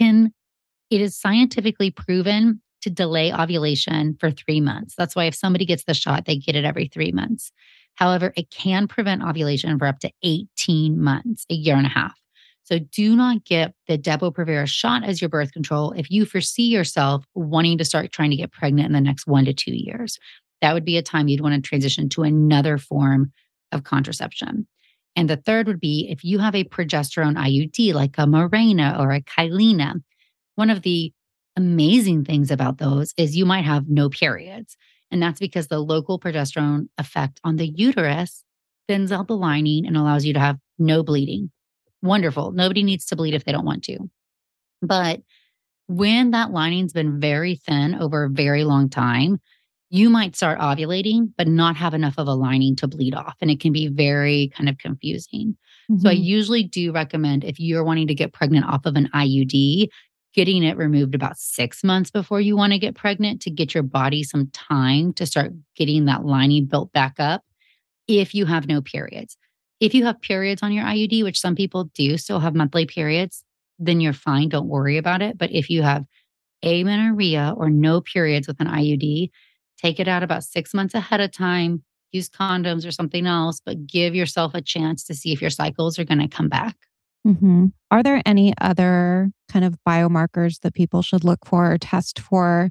is scientifically proven to delay ovulation for 3 months. That's why if somebody gets the shot, they get it every 3 months. However, it can prevent ovulation for up to 18 months, a year and a half. So do not get the Depo-Provera shot as your birth control if you foresee yourself wanting to start trying to get pregnant in the next 1 to 2 years. That would be a time you'd want to transition to another form of contraception. And the third would be if you have a progesterone IUD like a Mirena or a Kyleena. One of the amazing things about those is you might have no periods. And that's because the local progesterone effect on the uterus thins out the lining and allows you to have no bleeding. Wonderful. Nobody needs to bleed if they don't want to. But when that lining's been very thin over a very long time, you might start ovulating, but not have enough of a lining to bleed off. And it can be very kind of confusing. Mm-hmm. So I usually do recommend, if you're wanting to get pregnant off of an IUD, getting it removed about 6 months before you want to get pregnant, to get your body some time to start getting that lining built back up if you have no periods. If you have periods on your IUD, which some people do still have monthly periods, then you're fine. Don't worry about it. But if you have amenorrhea or no periods with an IUD, take it out about 6 months ahead of time, use condoms or something else, but give yourself a chance to see if your cycles are going to come back. Mm-hmm. Are there any other kind of biomarkers that people should look for or test for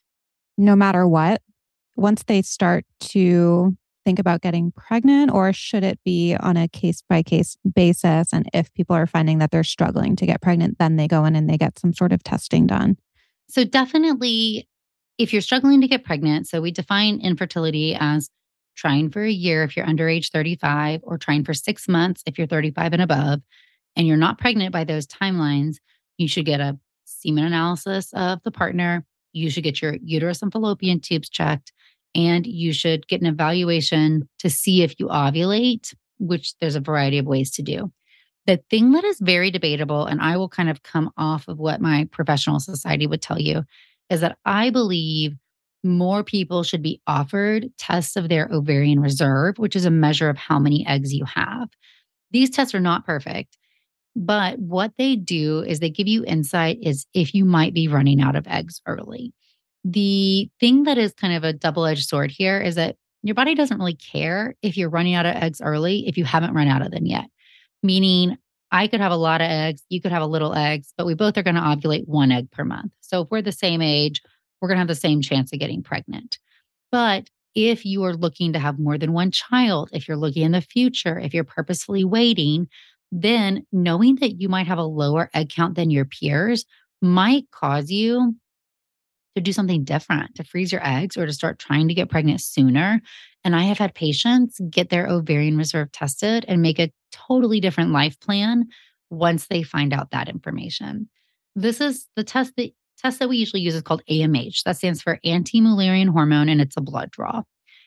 no matter what, once they start to think about getting pregnant, or should it be on a case-by-case basis? And if people are finding that they're struggling to get pregnant, then they go in and they get some sort of testing done? So definitely, if you're struggling to get pregnant, so we define infertility as trying for a year if you're under age 35, or trying for 6 months if you're 35 and above, and you're not pregnant by those timelines, you should get a semen analysis of the partner. You should get your uterus and fallopian tubes checked, and you should get an evaluation to see if you ovulate, which there's a variety of ways to do. The thing that is very debatable, and I will kind of come off of what my professional society would tell you, is that I believe more people should be offered tests of their ovarian reserve, which is a measure of how many eggs you have. These tests are not perfect, but what they do is they give you insight is if you might be running out of eggs early. The thing that is kind of a double-edged sword here is that your body doesn't really care if you're running out of eggs early if you haven't run out of them yet. Meaning, I could have a lot of eggs, you could have a little eggs, but we both are going to ovulate 1 egg per month. So if we're the same age, we're going to have the same chance of getting pregnant. But if you are looking to have more than 1 child, if you're looking in the future, if you're purposefully waiting, then knowing that you might have a lower egg count than your peers might cause you to do something different, to freeze your eggs or to start trying to get pregnant sooner. And I have had patients get their ovarian reserve tested and make a totally different life plan once they find out that information. This is the test that we usually use is called AMH. That stands for anti-Mullerian hormone, and it's a blood draw.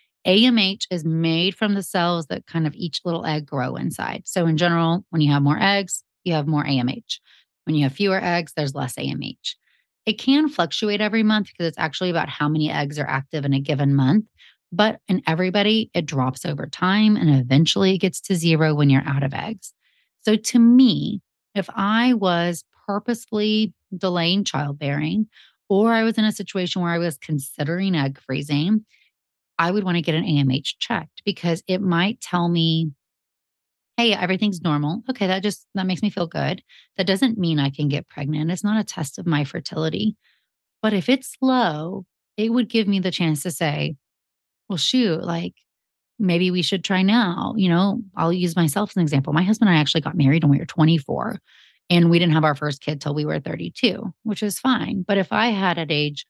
AMH is made from the cells that kind of each little egg grow inside. So in general, when you have more eggs, you have more AMH. When you have fewer eggs, there's less AMH. It can fluctuate every month because it's actually about how many eggs are active in a given month. But in everybody, it drops over time and eventually it gets to 0 when you're out of eggs. So to me, if I was purposefully delaying childbearing, or I was in a situation where I was considering egg freezing, I would want to get an AMH checked because it might tell me, hey, everything's normal. Okay, that makes me feel good. That doesn't mean I can get pregnant. It's not a test of my fertility. But if it's low, it would give me the chance to say, well, shoot, like maybe we should try now. I'll use myself as an example. My husband and I actually got married when we were 24 and we didn't have our first kid till we were 32, which is fine. But if I had at age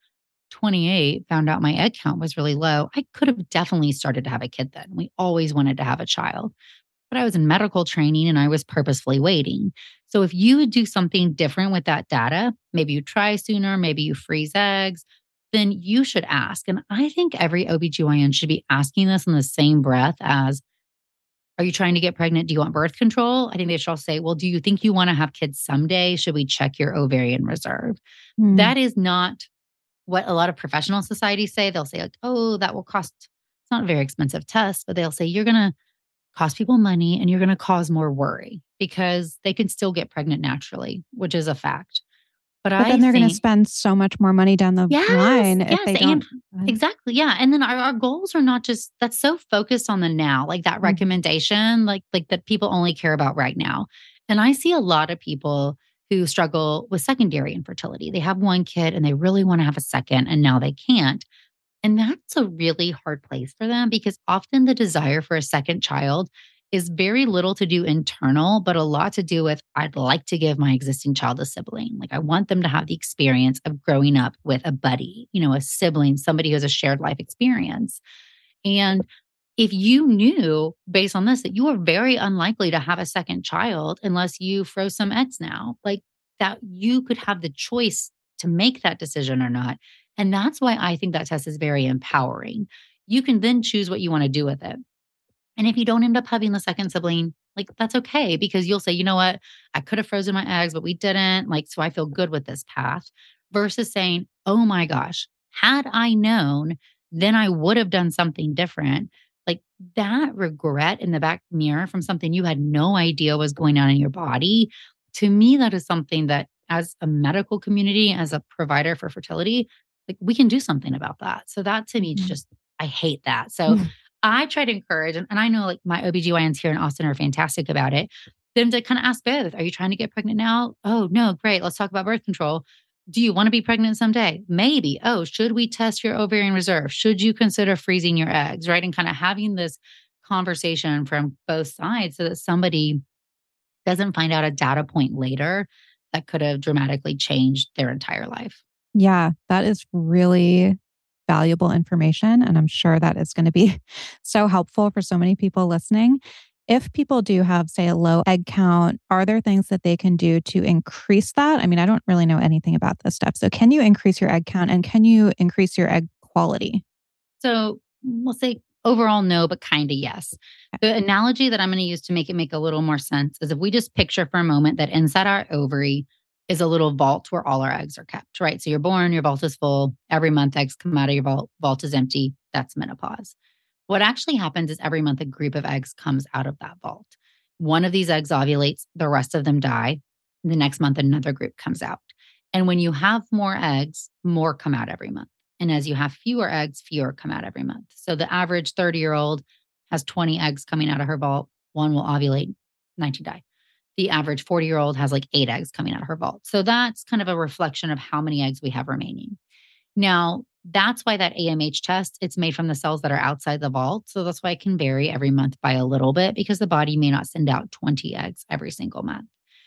28 found out my egg count was really low, I could have definitely started to have a kid then. We always wanted to have a child. But I was in medical training and I was purposefully waiting. So if you would do something different with that data, maybe you try sooner, maybe you freeze eggs, then you should ask. And I think every OBGYN should be asking this in the same breath as, are you trying to get pregnant? Do you want birth control? I think they should all say, well, do you think you want to have kids someday? Should we check your ovarian reserve? That is not what a lot of professional societies say. They'll say like, oh, that will cost, it's not a very expensive test, but they'll say you're going to cost people money and you're going to cause more worry because they can still get pregnant naturally, which is a fact. But then they're going to spend so much more money down the line if they don't. Exactly. Yeah. And then our goals are not just, that's so focused on the now, like that recommendation, like that people only care about right now. And I see a lot of people who struggle with secondary infertility. They have 1 kid and they really want to have a second and now they can't. And that's a really hard place for them because often the desire for a second child is very little to do internal, but a lot to do with, I'd like to give my existing child a sibling. Like I want them to have the experience of growing up with a buddy, a sibling, somebody who has a shared life experience. And if you knew based on this that you are very unlikely to have a second child unless you froze some eggs now, like that you could have the choice to make that decision or not. And that's why I think that test is very empowering. You can then choose what you want to do with it. And if you don't end up having the second sibling, like that's okay because you'll say, you know what, I could have frozen my eggs, but we didn't. Like, so I feel good with this path versus saying, oh my gosh, had I known, then I would have done something different. Like that regret in the back mirror from something you had no idea was going on in your body. To me, that is something that as a medical community, as a provider for fertility, like we can do something about that. So that to me, it's just, I hate that. So I try to encourage, and I know like my OBGYNs here in Austin are fantastic about it, them to kind of ask both, are you trying to get pregnant now? Oh, no, great. Let's talk about birth control. Do you want to be pregnant someday? Maybe. Oh, should we test your ovarian reserve? Should you consider freezing your eggs, right? And kind of having this conversation from both sides so that somebody doesn't find out a data point later that could have dramatically changed their entire life. Yeah, that is really valuable information. And I'm sure that is going to be so helpful for so many people listening. If people do have, say, a low egg count, are there things that they can do to increase that? I mean, I don't really know anything about this stuff. So can you increase your egg count and can you increase your egg quality? So we'll say overall no, but kind of yes. The analogy that I'm going to use to make it make a little more sense is if we just picture for a moment that inside our ovary is a little vault where all our eggs are kept, right? So you're born, your vault is full. Every month, eggs come out of your vault. Vault is empty. That's menopause. What actually happens is every month, a group of eggs comes out of that vault. One of these eggs ovulates, the rest of them die. The next month, another group comes out. And when you have more eggs, more come out every month. And as you have fewer eggs, fewer come out every month. So the average 30-year-old has 20 eggs coming out of her vault. One will ovulate, 19 die. The average 40-year-old has like 8 eggs coming out of her vault. So that's kind of a reflection of how many eggs we have remaining. Now, that's why that AMH test, it's made from the cells that are outside the vault. So that's why it can vary every month by a little bit because the body may not send out 20 eggs every single month.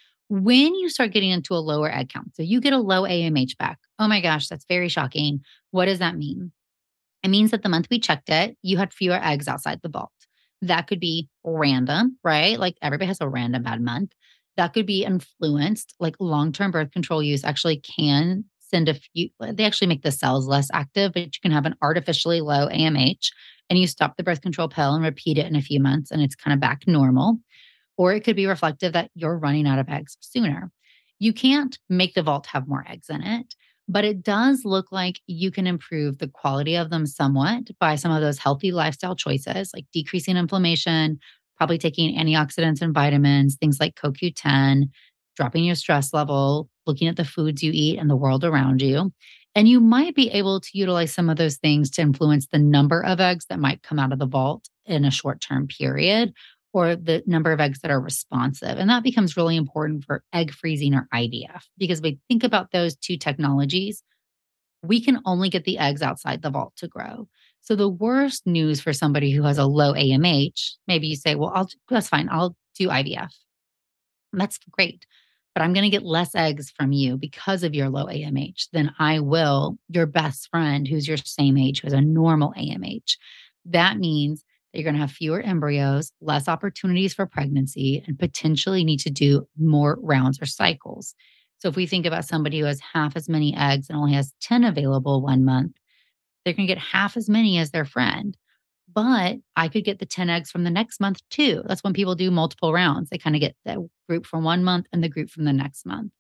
When you start getting into a lower egg count, so you get a low AMH back. Oh my gosh, that's very shocking. What does that mean? It means that the month we checked it, you had fewer eggs outside the vault. That could be random, right? Like everybody has a random bad month. That could be influenced, like long-term birth control use actually can send a few, they actually make the cells less active, but you can have an artificially low AMH and you stop the birth control pill and repeat it in a few months and it's kind of back normal. Or it could be reflective that you're running out of eggs sooner. You can't make the vault have more eggs in it, but it does look like you can improve the quality of them somewhat by some of those healthy lifestyle choices, like decreasing inflammation, probably taking antioxidants and vitamins, things like CoQ10, dropping your stress level, looking at the foods you eat and the world around you. And you might be able to utilize some of those things to influence the number of eggs that might come out of the vault in a short-term period, or the number of eggs that are responsive. And that becomes really important for egg freezing or IVF, because we think about those two technologies, we can only get the eggs outside the vault to grow. So the worst news for somebody who has a low AMH, maybe you say, well, that's fine. I'll do IVF. And that's great. But I'm going to get less eggs from you because of your low AMH than I will your best friend who's your same age, who has a normal AMH. That means that you're going to have fewer embryos, less opportunities for pregnancy, and potentially need to do more rounds or cycles. So if we think about somebody who has half as many eggs and only has 10 available one month, they're going to get half as many as their friend. But I could get the 10 eggs from the next month too. That's when people do multiple rounds. They kind of get the group from one month and the group from the next month.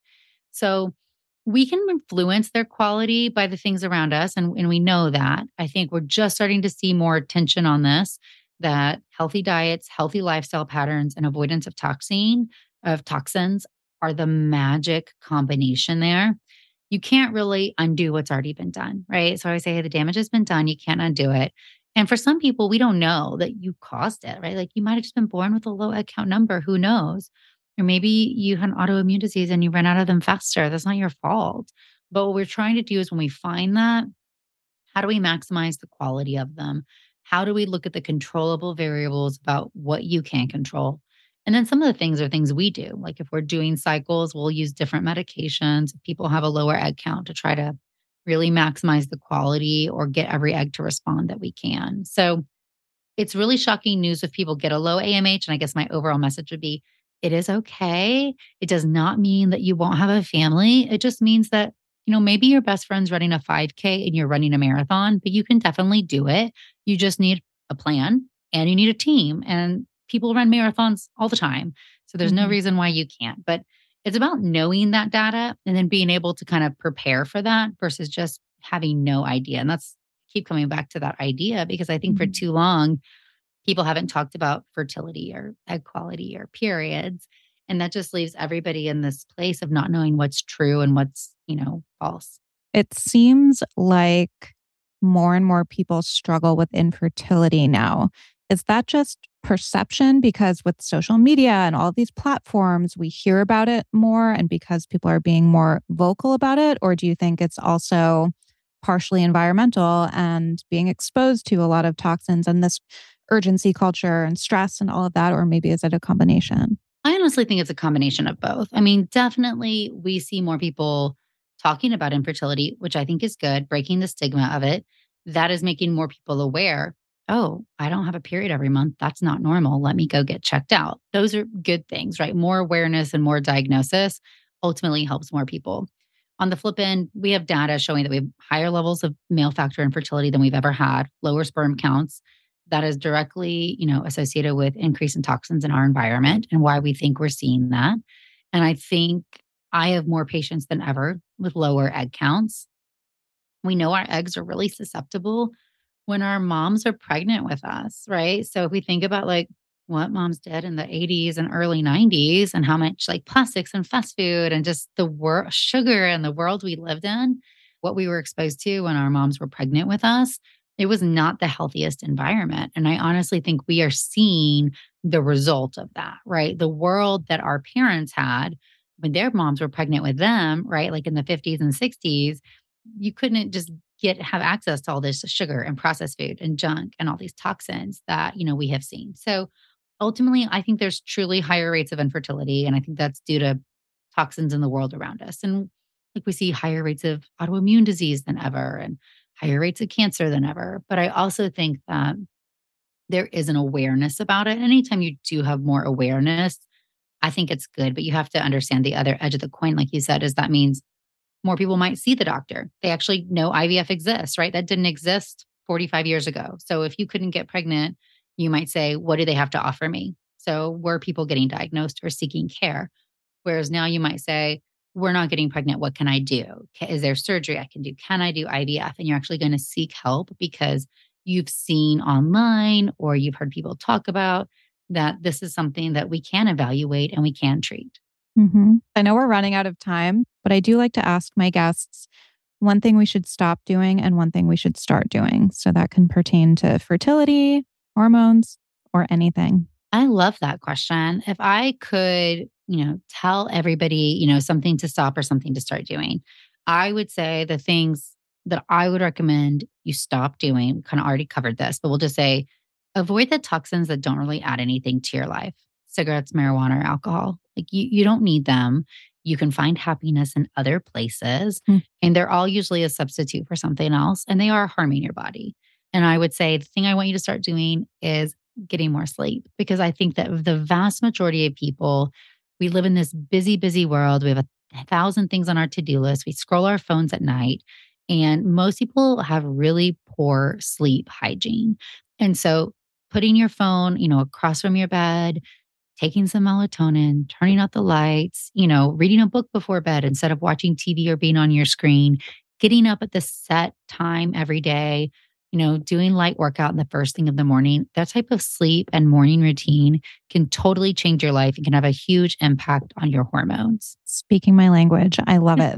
So we can influence their quality by the things around us. And we know that. I think we're just starting to see more attention on this, that healthy diets, healthy lifestyle patterns, and avoidance of toxins are the magic combination there. You can't really undo what's already been done, right? So I always say, hey, the damage has been done. You can't undo it. And for some people, we don't know that you caused it, right? Like you might have just been born with a low egg count number. Who knows? Or maybe you had an autoimmune disease and you ran out of them faster. That's not your fault. But what we're trying to do is when we find that, how do we maximize the quality of them? How do we look at the controllable variables about what you can control? And then some of the things are things we do. Like if we're doing cycles, we'll use different medications. If people have a lower egg count, to try to really maximize the quality or get every egg to respond that we can. So it's really shocking news if people get a low AMH. And I guess my overall message would be, it is okay. It does not mean that you won't have a family. It just means that, maybe your best friend's running a 5K and you're running a marathon, but you can definitely do it. You just need a plan and you need a team, and people run marathons all the time. So there's no reason why you can't, but it's about knowing that data and then being able to kind of prepare for that versus just having no idea. And keep coming back to that idea, because I think for too long, people haven't talked about fertility or egg quality or periods. And that just leaves everybody in this place of not knowing what's true and what's, false. It seems like more and more people struggle with infertility now. Is that just perception because with social media and all these platforms, we hear about it more and because people are being more vocal about it? Or do you think it's also partially environmental and being exposed to a lot of toxins and this urgency culture and stress and all of that? Or maybe is it a combination? I honestly think it's a combination of both. I mean, definitely we see more people talking about infertility, which I think is good, breaking the stigma of it. That is making more people aware. Oh, I don't have a period every month. That's not normal. Let me go get checked out. Those are good things, right? More awareness and more diagnosis ultimately helps more people. On the flip end, we have data showing that we have higher levels of male factor infertility than we've ever had, lower sperm counts. That is directly, associated with increase in toxins in our environment and why we think we're seeing that. And I think I have more patients than ever with lower egg counts. We know our eggs are really susceptible when our moms are pregnant with us, right? So if we think about like what moms did in the 80s and early 90s and how much like plastics and fast food and just the sugar and the world we lived in, what we were exposed to when our moms were pregnant with us, it was not the healthiest environment. And I honestly think we are seeing the result of that, right? The world that our parents had when their moms were pregnant with them, right? Like in the 50s and 60s, you couldn't just have access to all this sugar and processed food and junk and all these toxins that, we have seen. So ultimately, I think there's truly higher rates of infertility. And I think that's due to toxins in the world around us. And like we see higher rates of autoimmune disease than ever and higher rates of cancer than ever. But I also think that there is an awareness about it. Anytime you do have more awareness, I think it's good. But you have to understand the other edge of the coin, like you said, is that means more people might see the doctor. They actually know IVF exists, right? That didn't exist 45 years ago. So if you couldn't get pregnant, you might say, what do they have to offer me? So were people getting diagnosed or seeking care? Whereas now you might say, we're not getting pregnant. What can I do? Is there surgery I can do? Can I do IVF? And you're actually going to seek help because you've seen online or you've heard people talk about that this is something that we can evaluate and we can treat. Mm-hmm. I know we're running out of time, but I do like to ask my guests one thing we should stop doing and one thing we should start doing. So that can pertain to fertility, hormones, or anything. I love that question. If I could, tell everybody, something to stop or something to start doing, I would say the things that I would recommend you stop doing, we kind of already covered this, but we'll just say, avoid the toxins that don't really add anything to your life. Cigarettes, marijuana, or alcohol. Like you don't need them. You can find happiness in other places. And they're all usually a substitute for something else. And they are harming your body. And I would say the thing I want you to start doing is getting more sleep. Because I think that the vast majority of people, we live in this busy, busy world. We have 1,000 things on our to-do list. We scroll our phones at night. And most people have really poor sleep hygiene. And so putting your phone, across from your bed, taking some melatonin, turning out the lights, reading a book before bed instead of watching TV or being on your screen, getting up at the set time every day, doing light workout in the first thing of the morning, that type of sleep and morning routine can totally change your life and can have a huge impact on your hormones. Speaking my language. I love it.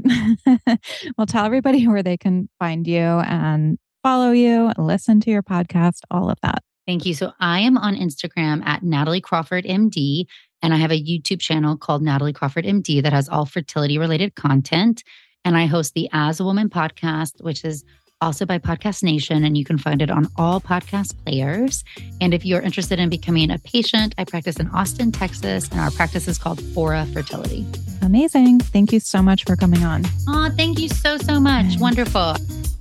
Well, tell everybody where they can find you and follow you, listen to your podcast, all of that. Thank you. So I am on Instagram at Natalie Crawford MD, and I have a YouTube channel called Natalie Crawford MD that has all fertility related content. And I host the As a Woman podcast, which is also by Podcast Nation, and you can find it on all podcast players. And if you're interested in becoming a patient, I practice in Austin, Texas, and our practice is called Fora Fertility. Amazing. Thank you so much for coming on. Oh, thank you so much. Wonderful.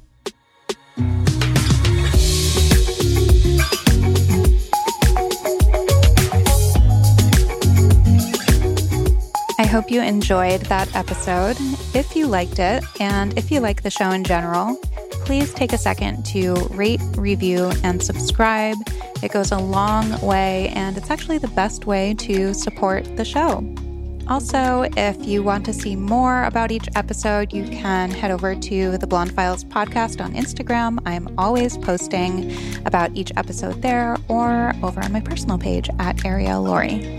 I hope you enjoyed that episode. If you liked it, and if you like the show in general, please take a second to rate, review, and subscribe. It goes a long way, and it's actually the best way to support the show. Also, if you want to see more about each episode, you can head over to the Blonde Files podcast on Instagram. I'm always posting about each episode there, or over on my personal page at Ariel Laurie.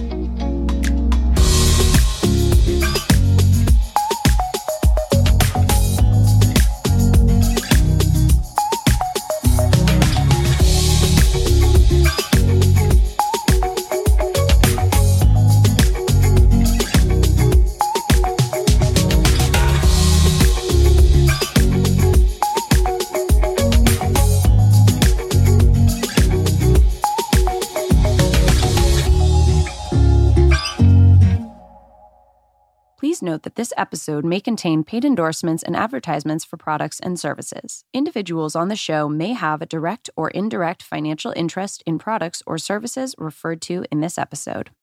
Please note that this episode may contain paid endorsements and advertisements for products and services. Individuals on the show may have a direct or indirect financial interest in products or services referred to in this episode.